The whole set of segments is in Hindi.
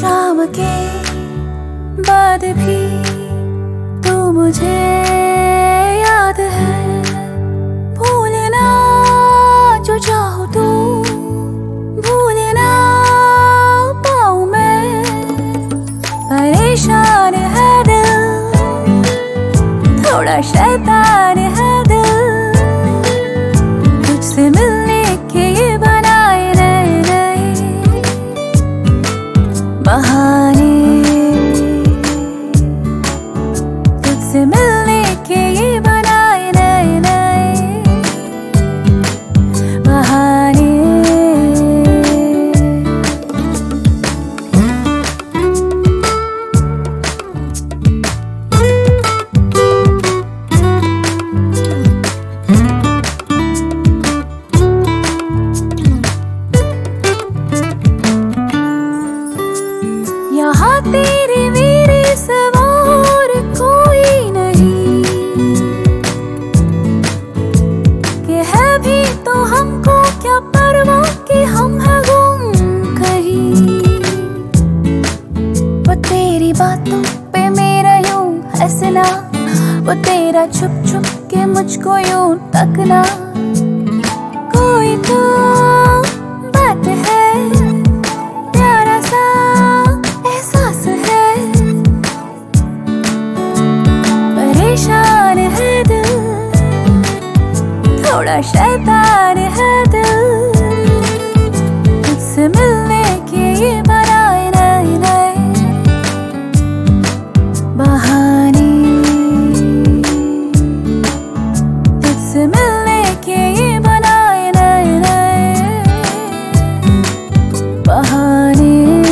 शाम के बाद भी तू मुझे याद है। भूलना जो चाहो तू भूलना पाऊं मैं। परेशान है दिल थोड़ा शैतान है दिल। तुझसे मिलने के ये बनाए नए नए बहाने। तुझसे मिलने के ये बनाए नए नए बहाने। यहाँ तेरे मेरे सिवा और कोई नहीं कि है भी तो हमको क्या परवाह कि हम है गुम कहीं। वो तेरी बातों पे मेरा यूं हंसना, वो तेरा छुप छुप के मुझको यूं तकना। कोई तो बात है प्यारा सा एहसास है। परेशान है दिल थोड़ा शैतान है दिल। तुझसे मिलने के ये बनाए नए नए बहाने। तुझसे मिलने के ये बनाए नए नए बहाने।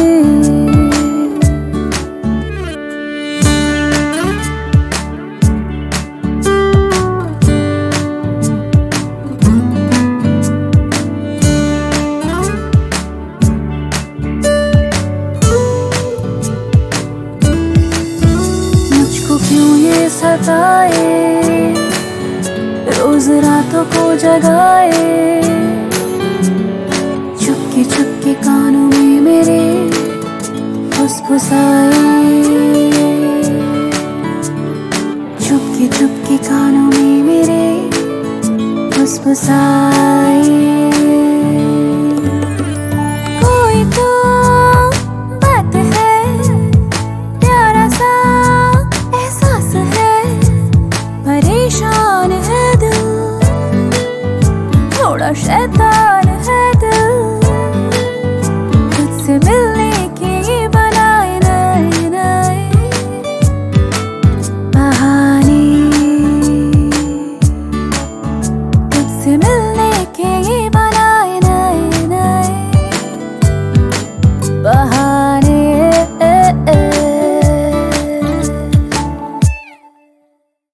क्यों ये सताए रोज रातों को जगाए। चुपके चुपके कानों में मेरे फुसफुसाए। चुपके चुपके कानों में मेरे फुसफुसाए। कोई तो बात है प्यारा सा एहसास है। परेशान है दिल थोड़ा शैतान